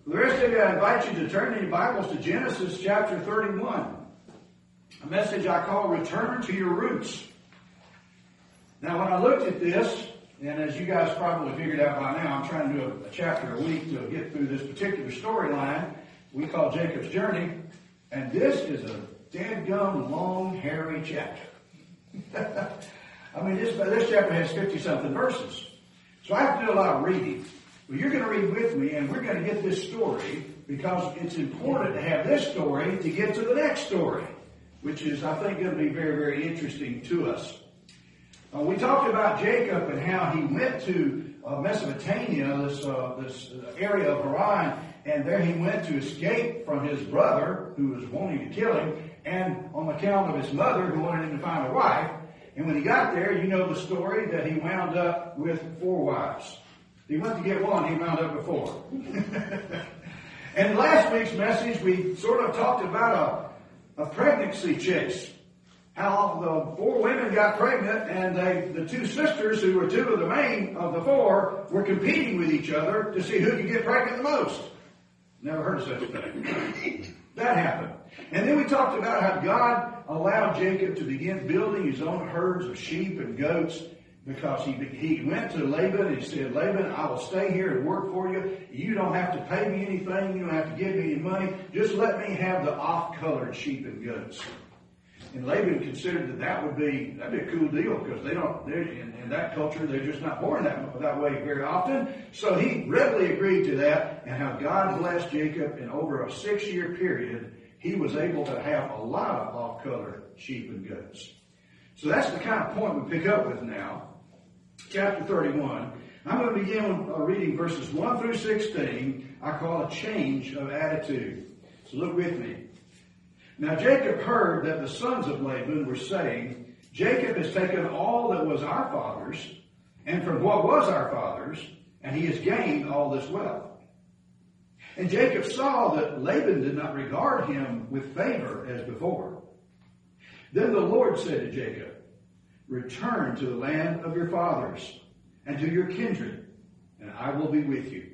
For the rest of you, I invite you to turn in your Bibles to Genesis chapter 31. A message I call Return to Your Roots. Now, when I looked at this, and as you guys probably figured out by now, I'm trying to do a chapter a week to get through this particular storyline we call Jacob's Journey. And this is a dadgum long, hairy chapter. I mean, this chapter has 50-something verses. So I have to do a lot of reading. Well, you're going to read with me, and we're going to get this story because it's important to have this story to get to the next story, which is, I think, going to be very, very interesting to us. We talked about Jacob and how he went to Mesopotamia, this area of Haran, and there he went to escape from his brother who was wanting to kill him, and on account of his mother who wanted him to find a wife. And when he got there, you know the story that he wound up with 4 wives. He went to get one, he wound up with 4. And last week's message, we sort of talked about a pregnancy chase. How the 4 women got pregnant, and the 2 sisters, who were 2 of the main of the 4, were competing with each other to see who could get pregnant the most. Never heard of such a thing. That happened. And then we talked about how God allowed Jacob to begin building his own herds of sheep and goats, because he went to Laban and he said, Laban, I will stay here and work for you. You don't have to pay me anything. You don't have to give me any money. Just let me have the off-colored sheep and goats. And Laban considered that'd be a cool deal, because in that culture, they're just not born that way very often. So he readily agreed to that, and how God blessed Jacob, in over a 6-year period, he was able to have a lot of off-colored sheep and goats. So that's the kind of point we pick up with now. Chapter 31. I'm going to begin reading verses 1 through 16. I call a change of attitude. So look with me. Now Jacob heard that the sons of Laban were saying, Jacob has taken all that was our father's, and from what was our father's, and he has gained all this wealth. And Jacob saw that Laban did not regard him with favor as before. Then the Lord said to Jacob, return to the land of your fathers and to your kindred, and I will be with you.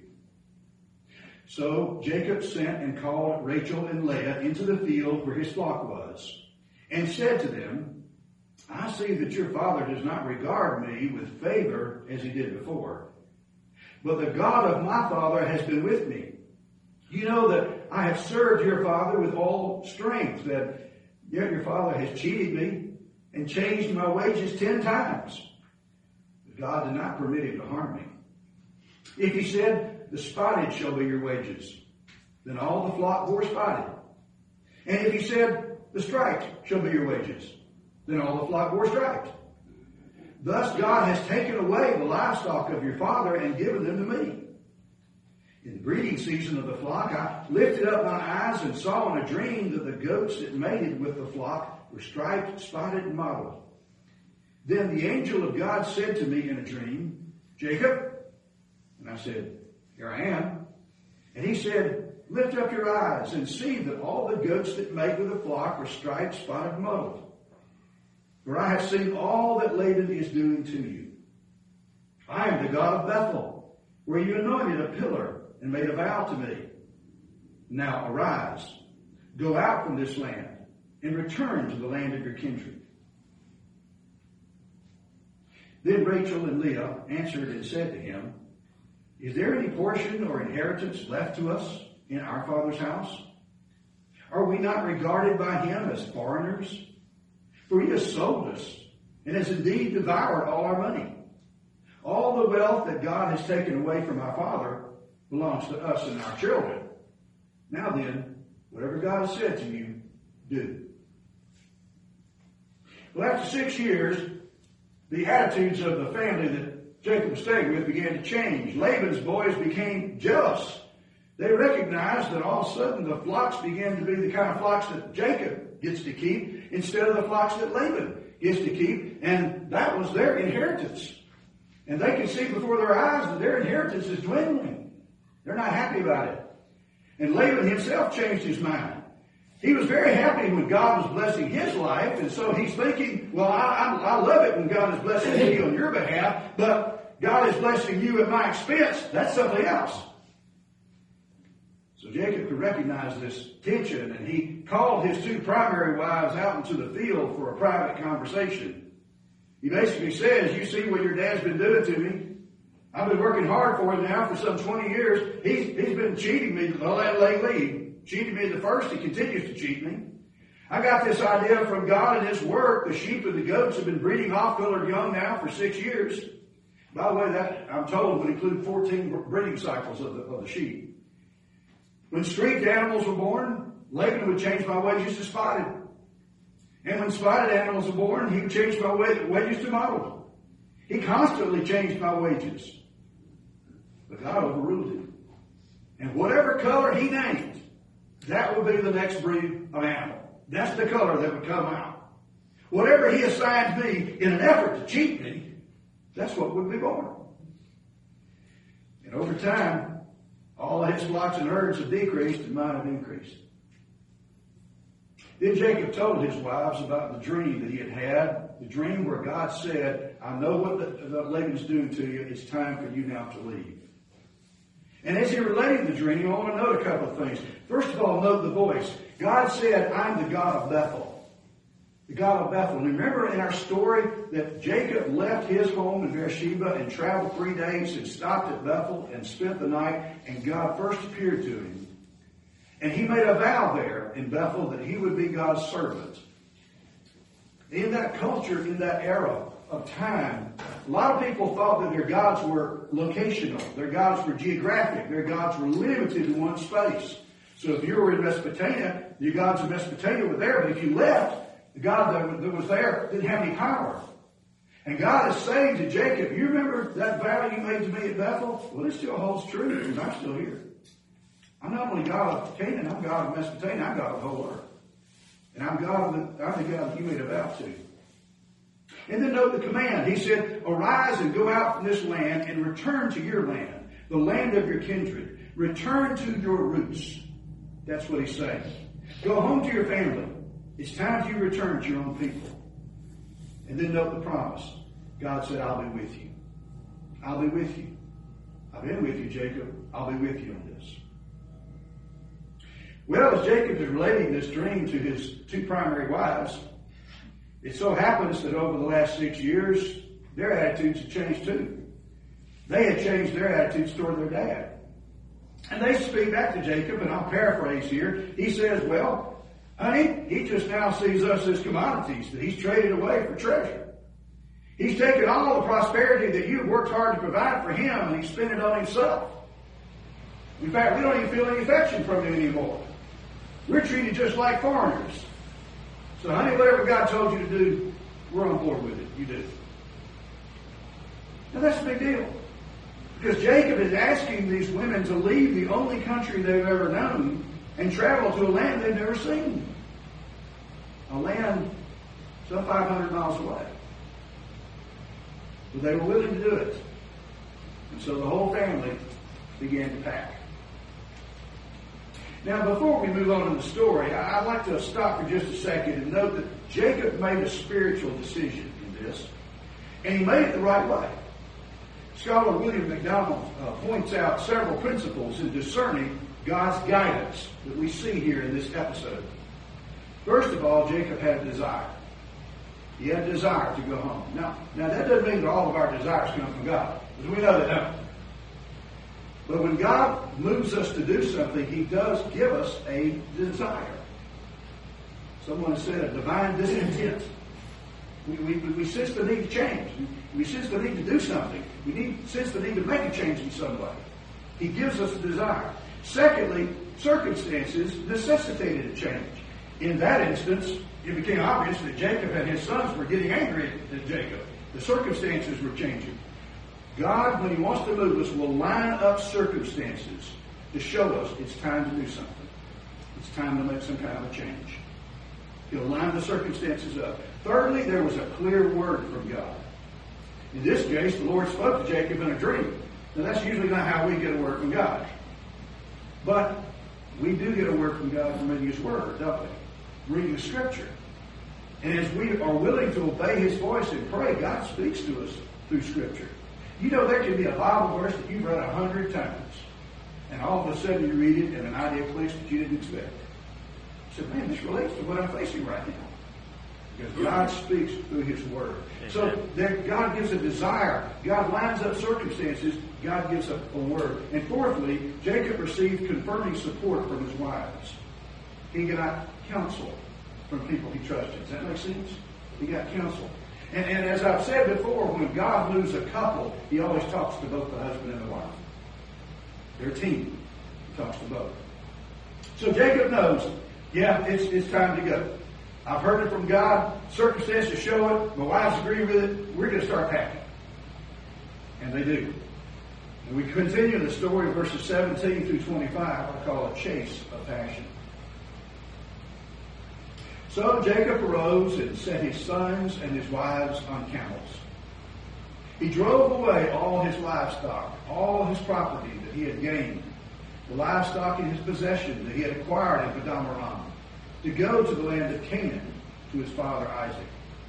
So Jacob sent and called Rachel and Leah into the field where his flock was, and said to them, I see that your father does not regard me with favor as he did before, but the God of my father has been with me. You know that I have served your father with all strength, that yet your father has cheated me and changed my wages 10 times. But God did not permit him to harm me. If he said, the spotted shall be your wages, then all the flock bore spotted. And if he said, the striped shall be your wages, then all the flock bore striped. Thus God has taken away the livestock of your father and given them to me. In the breeding season of the flock, I lifted up my eyes and saw in a dream that the goats that mated with the flock were striped, spotted, and mottled. Then the angel of God said to me in a dream, Jacob? And I said, here I am. And he said, lift up your eyes and see that all the goats that mate with the flock are striped, spotted, and mottled. For I have seen all that Laban is doing to you. I am the God of Bethel, where you anointed a pillar and made a vow to me. Now arise, go out from this land, and return to the land of your kindred. Then Rachel and Leah answered and said to him, is there any portion or inheritance left to us in our father's house? Are we not regarded by him as foreigners? For he has sold us and has indeed devoured all our money. All the wealth that God has taken away from our father belongs to us and our children. Now then, whatever God has said to you, do. Well, after 6 years, the attitudes of the family that Jacob stayed with began to change. Laban's boys became jealous. They recognized that all of a sudden the flocks began to be the kind of flocks that Jacob gets to keep instead of the flocks that Laban gets to keep, and that was their inheritance. And they can see before their eyes that their inheritance is dwindling. They're not happy about it. And Laban himself changed his mind. He was very happy when God was blessing his life, and so he's thinking, well, I love it when God is blessing me on your behalf, but God is blessing you at my expense. That's something else. So Jacob could recognize this tension, and he called his two primary wives out into the field for a private conversation. He basically says, you see what your dad's been doing to me. I've been working hard for him now for some 20 years. He's been cheating me lately. He cheated me at the first. He continues to cheat me. I got this idea from God and His work. The sheep and the goats have been breeding off-colored young now for 6 years. By the way, that I'm told would include 14 breeding cycles of the sheep. When streaked animals were born, Laban would change my wages to spotted. And when spotted animals were born, he would change my wages to mottled. He constantly changed my wages. But God overruled him. And whatever color he named, that would be the next breed of animal. That's the color that would come out. Whatever he assigned me in an effort to cheat me, that's what would be born. And over time, all his flocks and herds have decreased and mine have increased. Then Jacob told his wives about the dream that he had, the dream where God said, I know what the Laban's doing to you. It's time for you now to leave. And as he related the dream, I want to note a couple of things. First of all, note the voice. God said, I'm the God of Bethel. The God of Bethel. And remember in our story that Jacob left his home in Beersheba and traveled 3 days and stopped at Bethel and spent the night, and God first appeared to him. And he made a vow there in Bethel that he would be God's servant. In that culture, in that era of time, a lot of people thought that their gods were locational. Their gods were geographic. Their gods were limited to one space. So if you were in Mesopotamia, your gods of Mesopotamia were there. But if you left, the God that was there didn't have any power. And God is saying to Jacob, you remember that vow you made to me at Bethel? Well, it still holds true because I'm still here. I'm not only God of Canaan, I'm God of Mesopotamia, I'm God of the whole earth. And I'm the God that you made a vow to. And then note the command. He said, arise and go out from this land and return to your land, the land of your kindred. Return to your roots. That's what he's saying. Go home to your family. It's time you return to your own people. And then note the promise. God said, I'll be with you. I'll be with you. I've been with you, Jacob. I'll be with you on this. Well, as Jacob is relating this dream to his two primary wives, it so happens that over the last 6 years, their attitudes have changed too. They had changed their attitudes toward their dad. And they speak back to Jacob, and I'll paraphrase here. He says, well, honey, he just now sees us as commodities that he's traded away for treasure. He's taken all the prosperity that you've worked hard to provide for him, and he's spent it on himself. In fact, we don't even feel any affection from him anymore. We're treated just like foreigners. So, honey, whatever God told you to do, we're on board with it. You do. Now, that's a big deal. Because Jacob is asking these women to leave the only country they've ever known and travel to a land they've never seen. A land some 500 miles away. But they were willing to do it. And so the whole family began to pack. Now, before we move on in the story, I'd like to stop for just a second and note that Jacob made a spiritual decision in this, and he made it the right way. Scholar William MacDonald points out several principles in discerning God's guidance that we see here in this episode. First of all, Jacob had a desire. He had a desire to go home. Now that doesn't mean that all of our desires come from God, because we know they don't. But when God moves us to do something, He does give us a desire. Someone said a divine discontent. We sense the need to change. We sense the need to do something. We sense the need to make a change in some way. He gives us a desire. Secondly, circumstances necessitated a change. In that instance, it became obvious that Jacob and his sons were getting angry at Jacob. The circumstances were changing. God, when He wants to move us, will line up circumstances to show us it's time to do something. It's time to make some kind of a change. He'll line the circumstances up. Thirdly, there was a clear word from God. In this case, the Lord spoke to Jacob in a dream. Now, that's usually not how we get a word from God. But we do get a word from God from reading His Word, don't we? Reading the Scripture. And as we are willing to obey His voice and pray, God speaks to us through Scripture. You know, there can be a Bible verse that you've read 100 times. And all of a sudden you read it and an idea clicks that you didn't expect. You said, man, this relates to what I'm facing right now. Because God speaks through His Word. So that God gives a desire. God lines up circumstances. God gives a word. And fourthly, Jacob received confirming support from his wives. He got counsel from people he trusted. Does that make sense? He got counsel. And as I've said before, when God moves a couple, He always talks to both the husband and the wife. They're a team. He talks to both. So Jacob knows, yeah, it's time to go. I've heard it from God. Circumstances show it. My wives agree with it. We're going to start packing. And they do. And we continue the story of verses 17 through 25. I call a chase of passion. So Jacob arose and set his sons and his wives on camels. He drove away all his livestock, all his property that he had gained, the livestock in his possession that he had acquired in Padan Aram, to go to the land of Canaan to his father Isaac.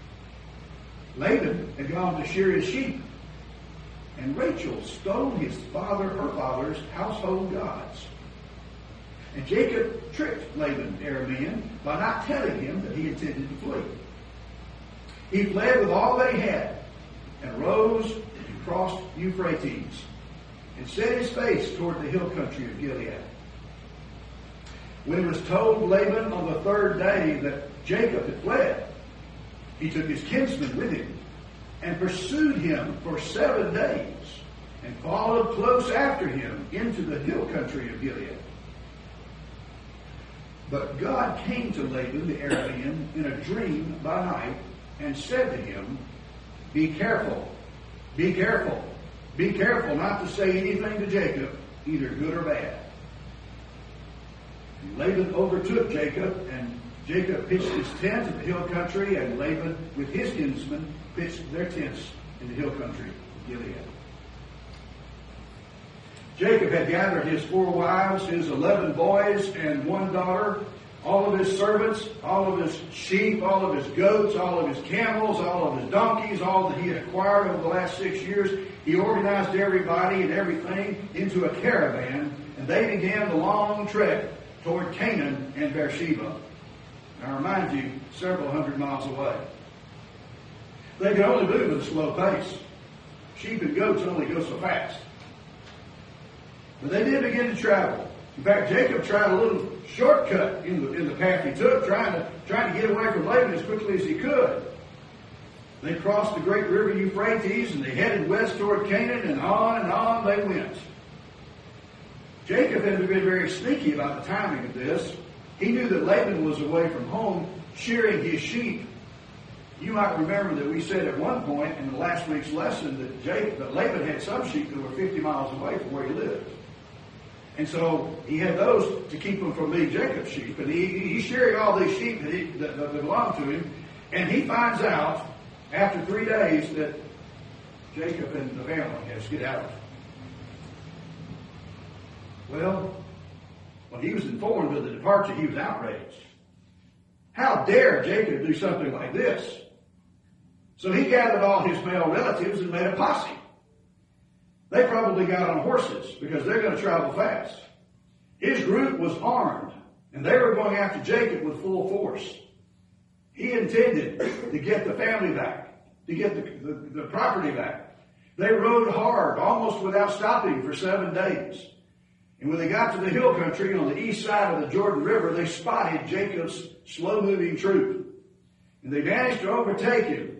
Laban had gone to shear his sheep, and Rachel stole her father's household gods. And Jacob tricked Laban, the Aramean, by not telling him that he intended to flee. He fled with all that he had, and rose and crossed Euphrates, and set his face toward the hill country of Gilead. When it was told Laban on the third day that Jacob had fled, he took his kinsmen with him, and pursued him for 7 days, and followed close after him into the hill country of Gilead. But God came to Laban the Aramean in a dream by night, and said to him, be careful, be careful, be careful not to say anything to Jacob, either good or bad. And Laban overtook Jacob, and Jacob pitched his tent in the hill country, and Laban with his kinsmen pitched their tents in the hill country of Gilead. Jacob had gathered his 4 wives, his 11 boys, and 1 daughter, all of his servants, all of his sheep, all of his goats, all of his camels, all of his donkeys, all that he had acquired over the last 6 years. He organized everybody and everything into a caravan, and they began the long trek toward Canaan and Beersheba. I remind you, several hundred miles away. They could only move at a slow pace. Sheep and goats only go so fast. But they did begin to travel. In fact, Jacob tried a little shortcut in the path he took, trying to get away from Laban as quickly as he could. They crossed the great river Euphrates, and they headed west toward Canaan, and on they went. Jacob had been very sneaky about the timing of this. He knew that Laban was away from home, shearing his sheep. You might remember that we said at one point in the last week's lesson that Laban had some sheep that were 50 miles away from where he lived. And so he had those to keep him from being Jacob's sheep. And he's shearing all these sheep that belong to him. And he finds out after 3 days that Jacob and the family has skedaddled. Well, when he was informed of the departure, he was outraged. How dare Jacob do something like this? So he gathered all his male relatives and made a posse. They probably got on horses because they're going to travel fast. His group was armed, and they were going after Jacob with full force. He intended to get the family back, to get the property back. They rode hard, almost without stopping, for 7 days. And when they got to the hill country on the east side of the Jordan River, they spotted Jacob's slow-moving troop. And they managed to overtake him.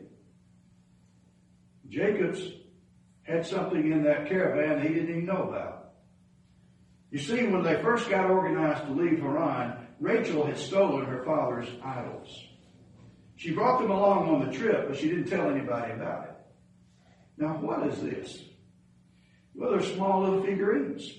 Jacob's had something in that caravan he didn't even know about. You see, when they first got organized to leave Haran, Rachel had stolen her father's idols. She brought them along on the trip, but she didn't tell anybody about it. Now, what is this? Well, they're small little figurines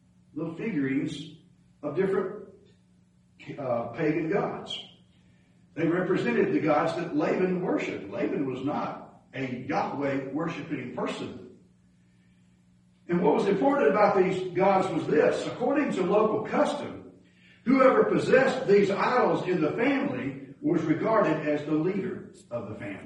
of different pagan gods. They represented the gods that Laban worshipped. Laban was not a Yahweh worshiping person. And what was important about these gods was this. According to local custom, whoever possessed these idols in the family was regarded as the leader of the family.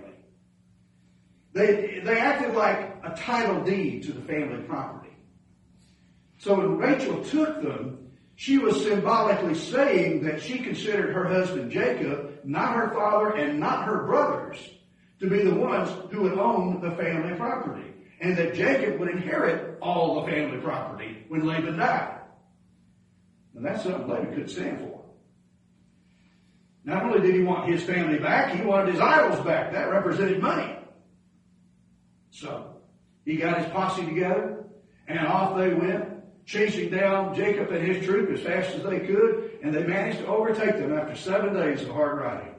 They acted like a title deed to the family property. So when Rachel took them, she was symbolically saying that she considered her husband Jacob, not her father and not her brothers, to be the ones who would own the family property, and that Jacob would inherit all the family property when Laban died. And that's something Laban couldn't stand for. Not only did he want his family back, he wanted his idols back. That represented money. So he got his posse together, and off they went, chasing down Jacob and his troop as fast as they could, and they managed to overtake them after 7 days of hard riding.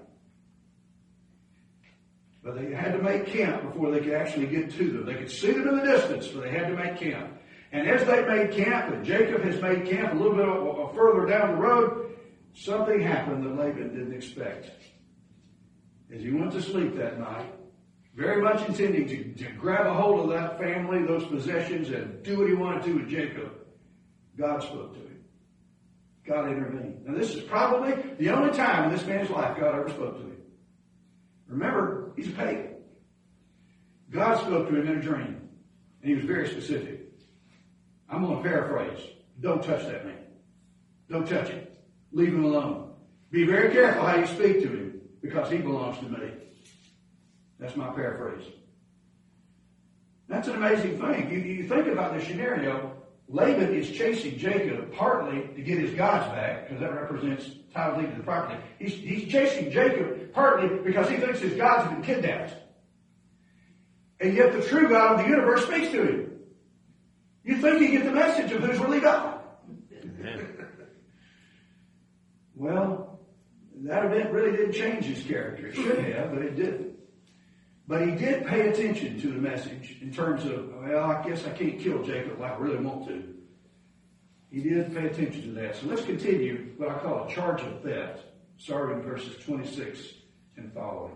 But they had to make camp before they could actually get to them. They could see them in the distance, but they had to make camp. And as they made camp, and Jacob has made camp a little bit further down the road, something happened that Laban didn't expect. As he went to sleep that night, very much intending to grab a hold of that family, those possessions, and do what he wanted to with Jacob, God spoke to him. God intervened. And this is probably the only time in this man's life God ever spoke to him. Remember, he's a pagan. God spoke to him in a dream, and he was very specific. I'm going to paraphrase. Don't touch that man. Don't touch him. Leave him alone. Be very careful how you speak to him, because he belongs to me. That's my paraphrase. That's an amazing thing. You think about this scenario. Laban is chasing Jacob partly to get his gods back, because that represents title deed to the property. He's chasing Jacob partly because he thinks his gods have been kidnapped. And yet the true God of the universe speaks to him. You think you get the message of who's really God. Well, that event really didn't change his character. It should have, but it didn't. But he did pay attention to the message in terms of, well, I guess I can't kill Jacob like I really want to. He did pay attention to that. So let's continue what I call a charge of theft, starting in verses 26 and following.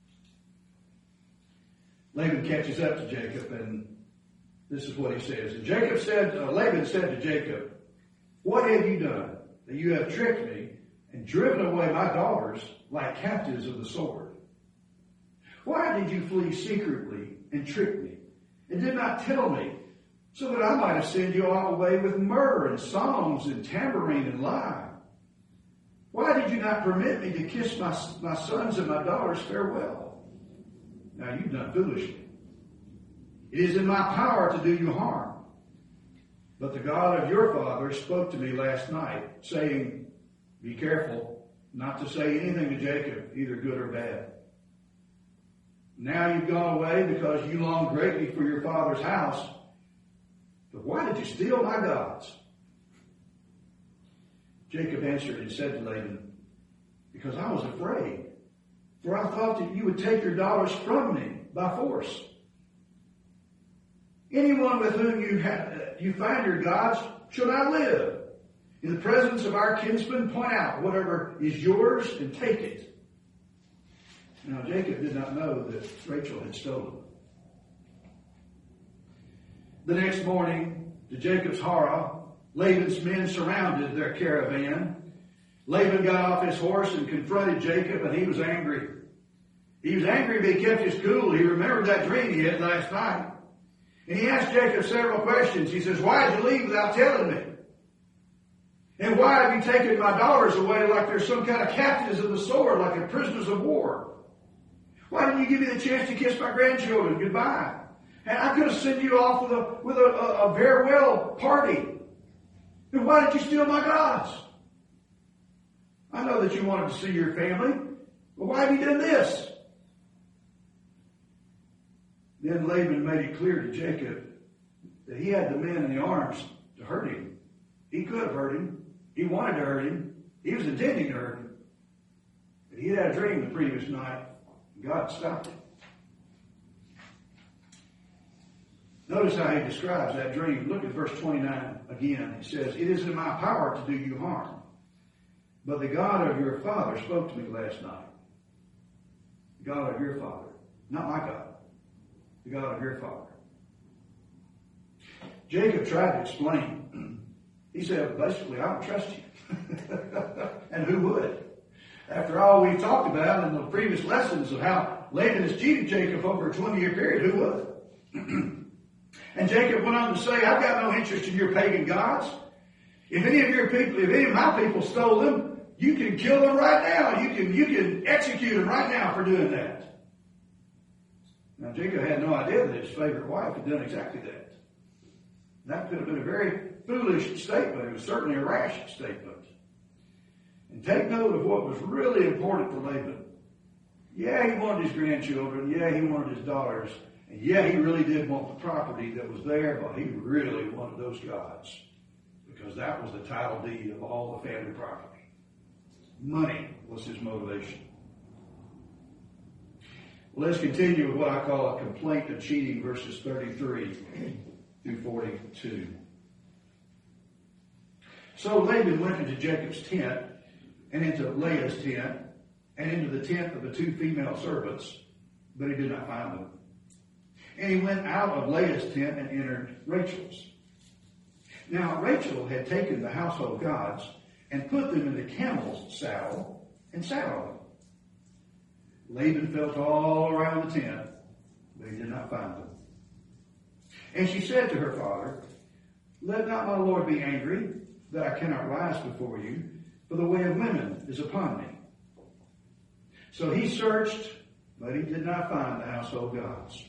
Laban catches up to Jacob, and this is what he says. And Laban said to Jacob, "What have you done that you have tricked me and driven away my daughters like captives of the sword? Why did you flee secretly and trick me, and did not tell me, so that I might have sent you all away with myrrh and songs and tambourine and lyre? Why did you not permit me to kiss my sons and my daughters farewell? Now you've done foolishly. It is in my power to do you harm. But the God of your father spoke to me last night, saying, be careful not to say anything to Jacob, either good or bad. Now you've gone away because you long greatly for your father's house. But why did you steal my gods?" Jacob answered and said to Laban, "Because I was afraid, for I thought that you would take your daughters from me by force. Anyone with whom you find your gods shall not live. In the presence of our kinsmen, point out whatever is yours and take it." Now Jacob did not know that Rachel had stolen. The next morning, to Jacob's horror, Laban's men surrounded their caravan. Laban got off his horse and confronted Jacob, and he was angry. He was angry, but he kept his cool. He remembered that dream he had last night. And he asked Jacob several questions. He says, "Why did you leave without telling me? And why have you taken my daughters away like they're some kind of captives of the sword, like they're prisoners of war? Why didn't you give me the chance to kiss my grandchildren goodbye? And I could have sent you off with a farewell party. And why did you steal my gods? I know that you wanted to see your family, but why have you done this?" Then Laban made it clear to Jacob that he had the men in the arms to hurt him. He could have hurt him. He wanted to hurt him. He was intending to hurt him. But he had a dream the previous night. God stopped it. Notice how he describes that dream. Look at verse 29 again. He says, "It is in my power to do you harm. But the God of your father spoke to me last night." The God of your father. Not my God. The God of your father. Jacob tried to explain. He said, basically, I don't trust you. And who would? After all we've talked about in the previous lessons of how Laban has cheated Jacob over a 20-year period, who would? And Jacob went on to say, I've got no interest in your pagan gods. If any of my people stole them, you can kill them right now. You can execute them right now for doing that. Now Jacob had no idea that his favorite wife had done exactly that. That could have been a very foolish statement. It was certainly a rash statement. And take note of what was really important to Laban. Yeah, he wanted his grandchildren. Yeah, he wanted his daughters. And yeah, he really did want the property that was there, but he really wanted those gods. Because that was the title deed of all the family property. Money was his motivation. Well, let's continue with what I call a complaint of cheating, verses 33 through 42. So Laban went into Jacob's tent, and into Leah's tent, and into the tent of the two female servants, but he did not find them. And he went out of Leah's tent and entered Rachel's. Now Rachel had taken the household gods and put them in the camel's saddle and sat on them. Laban felt all around the tent, but he did not find them. And she said to her father, let not my lord be angry, that I cannot rise before you, for the way of women is upon me. So he searched, but he did not find the household gods.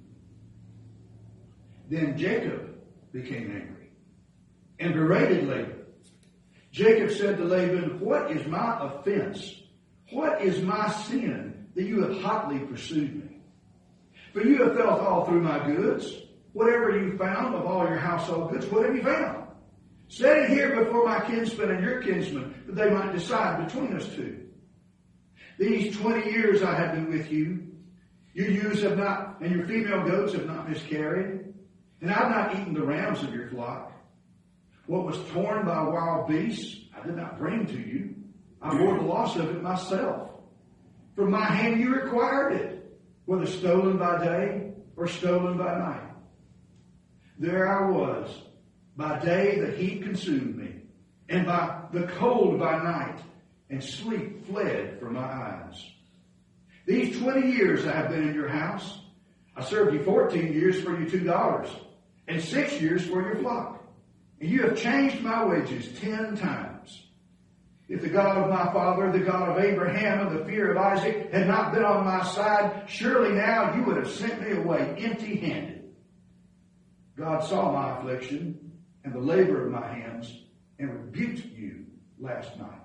Then Jacob became angry and berated Laban. Jacob said to Laban, what is my offense? What is my sin that you have hotly pursued me? For you have felt all through my goods. Whatever you found of all your household goods, what have you found? Set it here before my kinsman and your kinsman, that they might decide between us two. These 20 years I have been with you. Your ewes have not, and your female goats have not miscarried. And I have not eaten the rams of your flock. What was torn by wild beasts, I did not bring to you. I bore the loss of it myself. From my hand you required it, whether stolen by day or stolen by night. There I was. By day the heat consumed me, and by the cold by night, and sleep fled from my eyes. These 20 years I have been in your house. I served you 14 years for your $2, and 6 years for your flock. And you have changed my wages 10 times. If the God of my father, the God of Abraham, and the fear of Isaac had not been on my side, surely now you would have sent me away empty-handed. God saw my affliction and the labor of my hands, and rebuked you last night.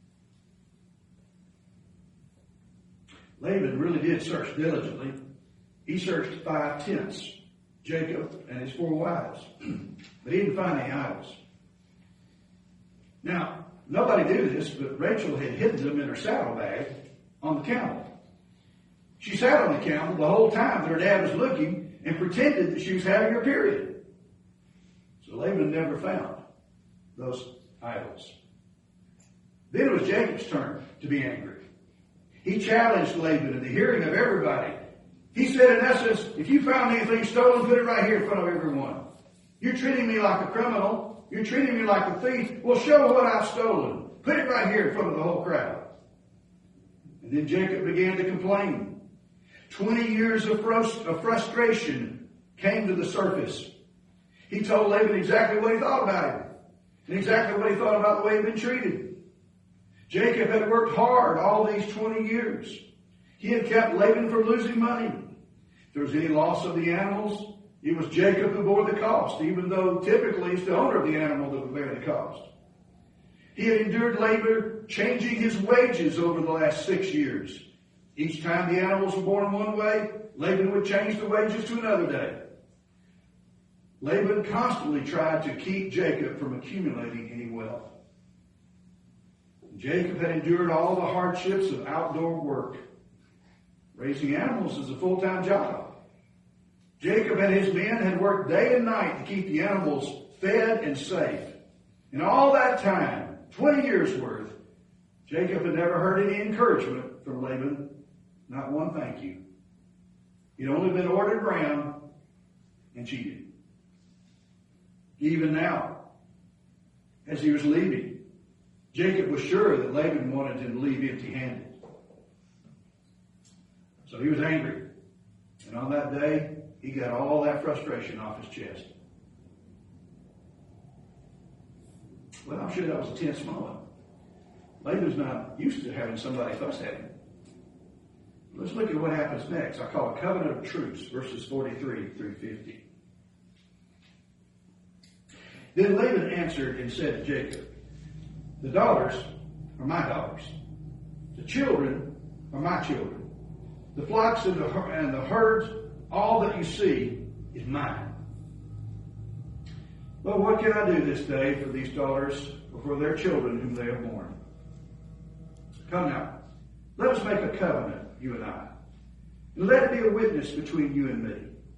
Laban really did search diligently. He searched 5 tents, Jacob and his 4 wives, but he didn't find any idols. Now, nobody knew this, but Rachel had hidden them in her saddlebag on the camel. She sat on the camel the whole time that her dad was looking and pretended that she was having her period. So Laban never found those idols. Then it was Jacob's turn to be angry. He challenged Laban in the hearing of everybody. He said, in essence, if you found anything stolen, put it right here in front of everyone. You're treating me like a criminal. You're treating me like a thief. Well, show what I've stolen. Put it right here in front of the whole crowd. And then Jacob began to complain. 20 years of frustration came to the surface. He told Laban exactly what he thought about him, and exactly what he thought about the way he'd been treated. Jacob had worked hard all these 20 years. He had kept Laban from losing money. If there was any loss of the animals, it was Jacob who bore the cost, even though typically it's the owner of the animal that would bear the cost. He had endured labor, changing his wages over the last 6 years. Each time the animals were born one way, Laban would change the wages to another day. Laban constantly tried to keep Jacob from accumulating any wealth. Jacob had endured all the hardships of outdoor work. Raising animals is a full-time job. Jacob and his men had worked day and night to keep the animals fed and safe. And all that time, 20 years worth, Jacob had never heard any encouragement from Laban. Not one thank you. He'd only been ordered around and cheated. Even now, as he was leaving, Jacob was sure that Laban wanted him to leave empty-handed. So he was angry. And on that day, he got all that frustration off his chest. Well, I'm sure that was a tense moment. Laban's not used to having somebody fuss at him. Let's look at what happens next. I call it covenant of truce, verses 43 through 50. Then Laban answered and said to Jacob, the daughters are my daughters. The children are my children. The flocks and the herds, all that you see is mine. Well, what can I do this day for these daughters or for their children whom they have borne? Come now, let us make a covenant, you and I, and let it be a witness between you and me.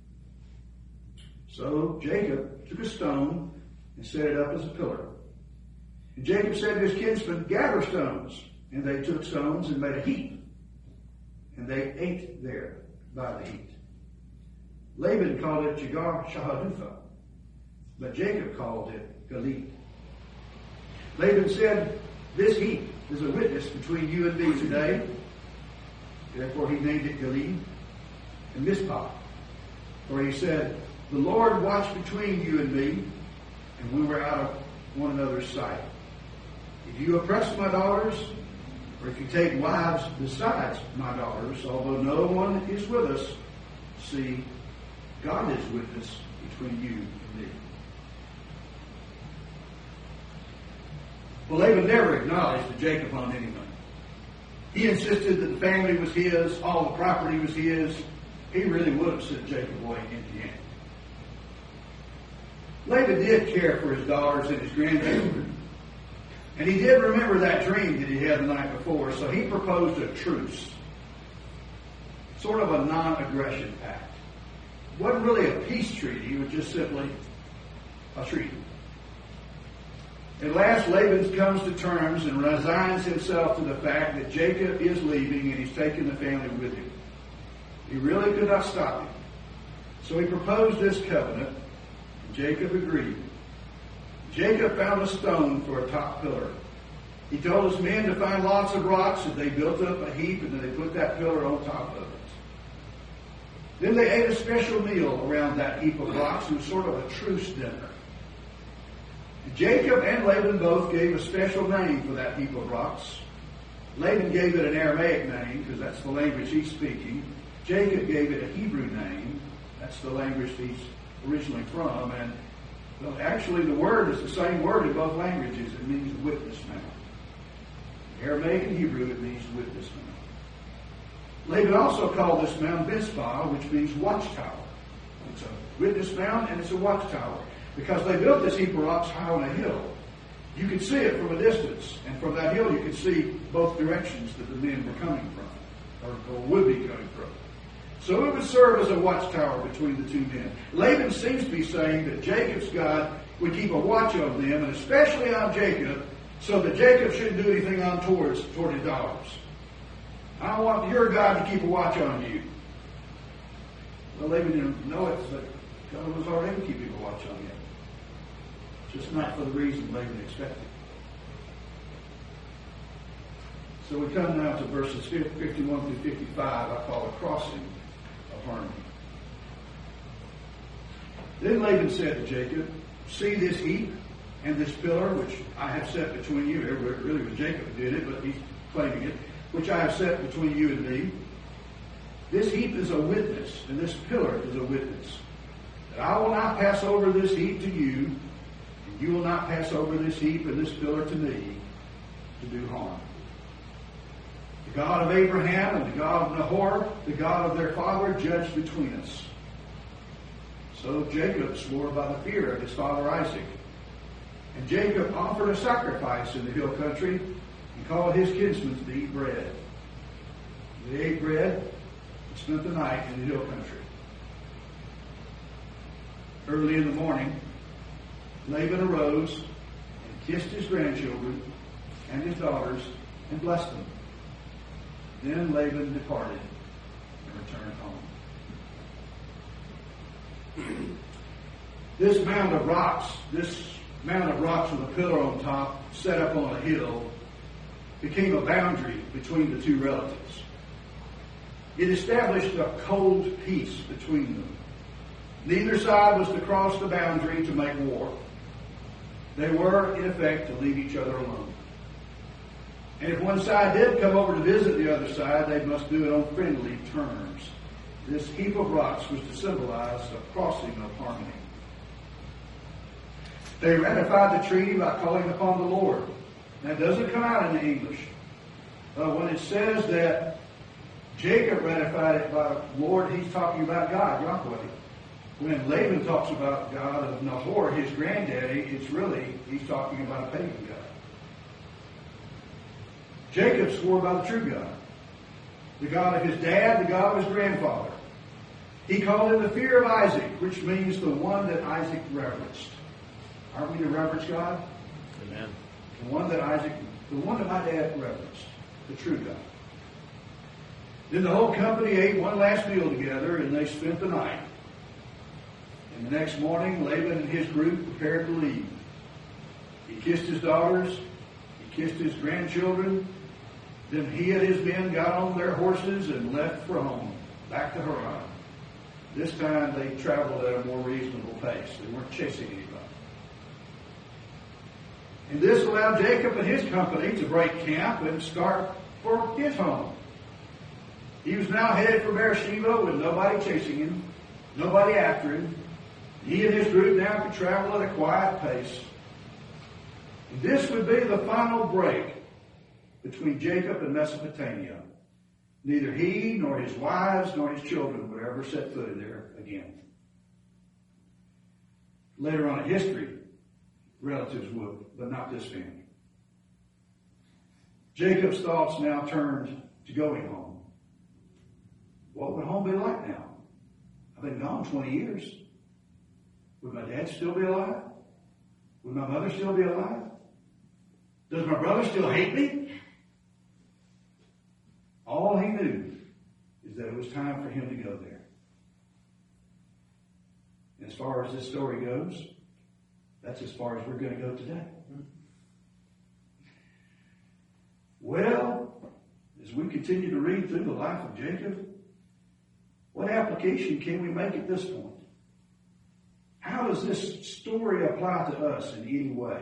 So Jacob took a stone and set it up as a pillar. And Jacob said to his kinsmen, gather stones. And they took stones and made a heap. And they ate there by the heat. Laban called it Jegar-Shahadutha, but Jacob called it Gilead. Laban said, this heap is a witness between you and me today. Therefore he named it Gilead. And Mizpah, for he said, the Lord watched between you and me, and we were out of one another's sight. If you oppress my daughters, or if you take wives besides my daughters, although no one is with us, see, God is witness between you and me. Well, Laban never acknowledged that Jacob owned anything. He insisted that the family was his, all the property was his. He really would have sent Jacob away empty-handed. Laban did care for his daughters and his grandchildren. And he did remember that dream that he had the night before, so he proposed a truce. Sort of a non-aggression pact. It wasn't really a peace treaty, it was just simply a treaty. At last, Laban comes to terms and resigns himself to the fact that Jacob is leaving and he's taking the family with him. He really could not stop him. So he proposed this covenant, and Jacob agreed. Jacob found a stone for a top pillar. He told his men to find lots of rocks, and they built up a heap, and then they put that pillar on top of it. Then they ate a special meal around that heap of rocks. It was sort of a truce dinner. Jacob and Laban both gave a special name for that heap of rocks. Laban gave it an Aramaic name, because that's the language he's speaking. Jacob gave it a Hebrew name. That's the language he's originally from, and well, actually, the word is the same word in both languages. It means witness mound. Aramaic and Hebrew, it means witness mound. Laban also called this mound Mizpah, which means watchtower. It's a witness mound and it's a watchtower. Because they built this heap of rocks high on a hill. You could see it from a distance. And from that hill, you could see both directions that the men were coming from, or would be coming from. So it would serve as a watchtower between the two men. Laban seems to be saying that Jacob's God would keep a watch on them, and especially on Jacob, so that Jacob shouldn't do anything untoward toward his daughters. I want your God to keep a watch on you. Well, Laban didn't know it, but God was already keeping a watch on him. Just not for the reason Laban expected. So we come now to verses 51 through 55, I call a crossing of harmony. Then Laban said to Jacob, see this heap and this pillar which I have set between you. It really was Jacob who did it, but he's claiming it. Which I have set between you and me. This heap is a witness, and this pillar is a witness. That I will not pass over this heap to you, and you will not pass over this heap and this pillar to me to do harm. The God of Abraham and the God of Nahor, the God of their father, judged between us. So Jacob swore by the fear of his father Isaac. And Jacob offered a sacrifice in the hill country and called his kinsmen to eat bread. They ate bread and spent the night in the hill country. Early in the morning, Laban arose and kissed his grandchildren and his daughters and blessed them. Then Laban departed and returned home. This mound of rocks with a pillar on top, set up on a hill, became a boundary between the two relatives. It established a cold peace between them. Neither side was to cross the boundary to make war. They were, in effect, to leave each other alone. And if one side did come over to visit the other side, they must do it on friendly terms. This heap of rocks was to symbolize a crossing of harmony. They ratified the treaty by calling upon the Lord. Now, it doesn't come out in the English. When it says that Jacob ratified it by Lord, he's talking about God, Yahweh. When Laban talks about God of Nahor, his granddaddy, he's talking about a pagan God. Jacob swore by the true God, the God of his dad, the God of his grandfather. He called him the fear of Isaac, which means the one that Isaac reverenced. Aren't we to reverence God? Amen. The one that my dad reverenced, the true God. Then the whole company ate one last meal together, and they spent the night. And the next morning, Laban and his group prepared to leave. He kissed his daughters. He kissed his grandchildren. Then he and his men got on their horses and left for home, back to Haran. This time they traveled at a more reasonable pace. They weren't chasing anybody. And this allowed Jacob and his company to break camp and start for his home. He was now headed for Beersheba with nobody chasing him, nobody after him. He and his group now could travel at a quiet pace. And this would be the final break between Jacob and Mesopotamia. Neither he, nor his wives, nor his children would ever set foot in there again. Later on in history, relatives would, but not this family. Jacob's thoughts now turned to going home. What would home be like now? I've been gone 20 years. Would my dad still be alive? Would my mother still be alive? Does my brother still hate me? All he knew is that it was time for him to go there. And as far as this story goes, that's as far as we're going to go today. Well, as we continue to read through the life of Jacob, what application can we make at this point? How does this story apply to us in any way?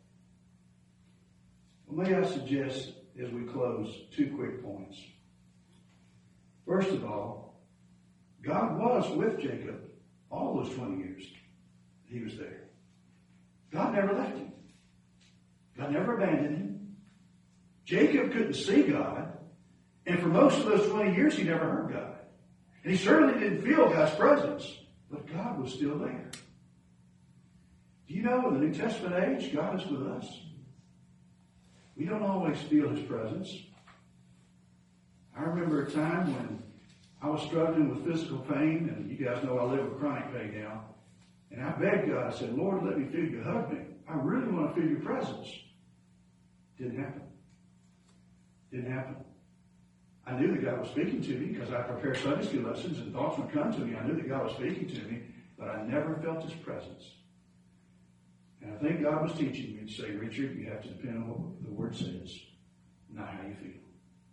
Well, may I suggest, as we close, 2 quick points. First of all, God was with Jacob all those 20 years he was there. God never left him. God never abandoned him. Jacob couldn't see God, and for most of those 20 years he never heard God. And he certainly didn't feel God's presence, but God was still there. Do you know in the New Testament age, God is with us? We don't always feel his presence. I remember a time when I was struggling with physical pain, and you guys know I live with chronic pain now. And I begged God, I said, Lord, let me feel you, hug me. I really want to feel your presence. Didn't happen. Didn't happen. I knew that God was speaking to me because I prepared Sunday school lessons and thoughts would come to me. I knew that God was speaking to me, but I never felt his presence. And I think God was teaching me to say, Richard, you have to depend on what the Word says, not how you feel.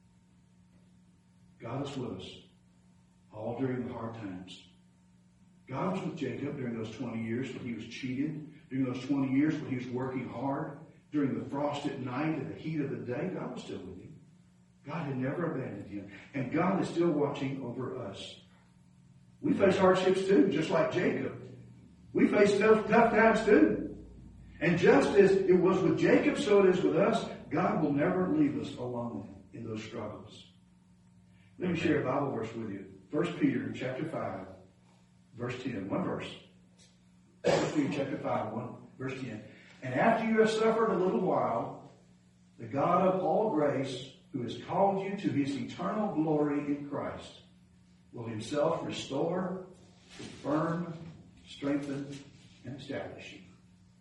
God is with us all during the hard times. God was with Jacob during those 20 years when he was cheated, during those 20 years when he was working hard, during the frost at night and the heat of the day. God was still with him. God had never abandoned him. And God is still watching over us. We face hardships too, just like Jacob. We face tough times too. And just as it was with Jacob, so it is with us. God will never leave us alone in those struggles. Let me share a Bible verse with you. 1 Peter chapter 5, verse 10. One verse. 1 Peter chapter 5, verse 10. And after you have suffered a little while, the God of all grace, who has called you to his eternal glory in Christ, will himself restore, confirm, strengthen, and establish you.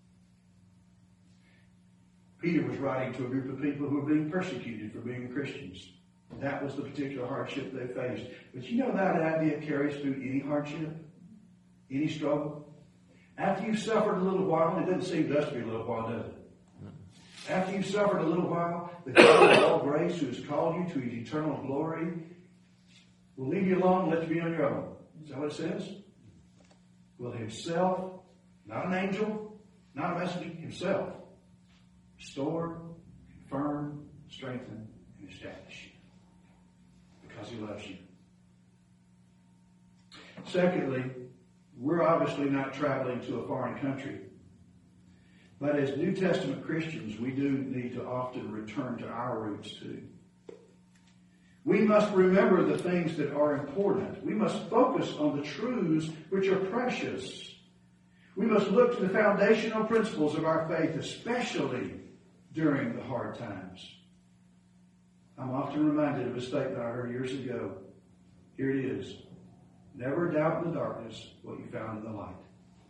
Peter was writing to a group of people who were being persecuted for being Christians. That was the particular hardship they faced. But you know that idea carries through any hardship, any struggle. After you've suffered a little while, and it doesn't seem to us to be a little while, does it? After you've suffered a little while, the God of all grace, who has called you to his eternal glory, will leave you alone and let you be on your own. Is that what it says? will himself, not an angel, not a messenger, himself, restore, confirm, strengthen, and establish you. Because he loves you. Secondly, we're obviously not traveling to a foreign country. But as New Testament Christians, we do need to often return to our roots too. We must remember the things that are important. We must focus on the truths which are precious. We must look to the foundational principles of our faith, especially during the hard times. I'm often reminded of a statement I heard years ago. Here it is. Never doubt in the darkness what you found in the light.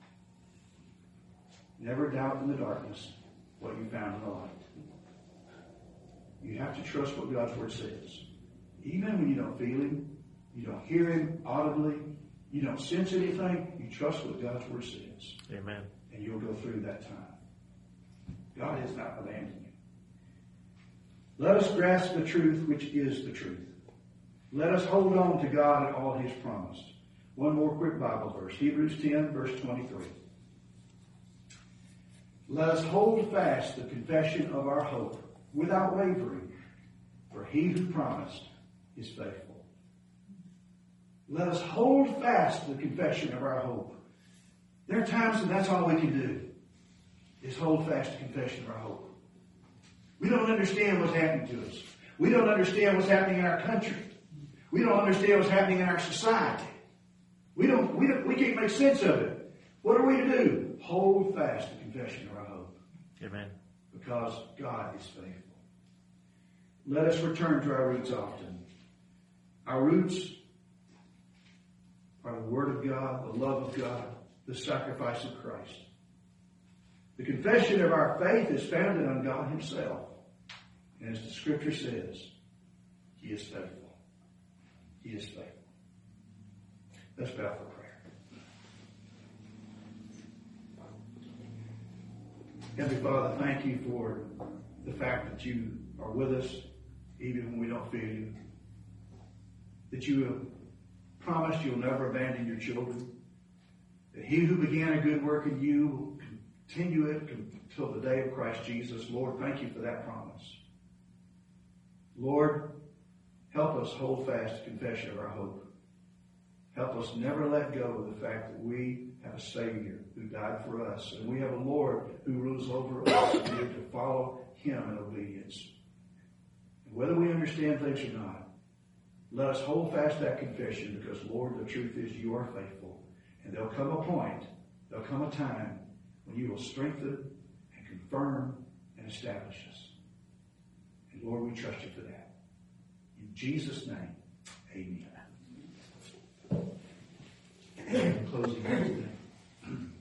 Never doubt in the darkness what you found in the light. You have to trust what God's Word says. Even when you don't feel Him, you don't hear Him audibly, you don't sense anything, you trust what God's Word says. Amen. And you'll go through that time. God has not abandoned you. Let us grasp the truth which is the truth. Let us hold on to God and all He's promised. One more quick Bible verse. Hebrews 10, verse 23. Let us hold fast the confession of our hope without wavering, for He who promised is faithful. Let us hold fast the confession of our hope. There are times when that's all we can do, is hold fast the confession of our hope. We don't understand what's happening to us. We don't understand what's happening in our country. We don't understand what's happening in our society. We can't make sense of it. What are we to do? Hold fast the confession of our hope. Amen. Because God is faithful. Let us return to our roots often. Our roots are the Word of God, the love of God, the sacrifice of Christ. The confession of our faith is founded on God Himself. And as the Scripture says, He is faithful. He is faithful. Let's bow for prayer. Heavenly Father, thank you for the fact that you are with us even when we don't feel you. That you have promised you'll never abandon your children. That He who began a good work in you will continue it until the day of Christ Jesus. Lord, thank you for that promise. Lord, help us hold fast the confession of our hope. Help us never let go of the fact that we have a Savior who died for us, and we have a Lord who rules over us, and we have to follow Him in obedience. And whether we understand things or not, let us hold fast that confession, because, Lord, the truth is you are faithful. And there'll come a time when you will strengthen and confirm and establish us. And Lord, we trust you for that. In Jesus' name, amen. Closing.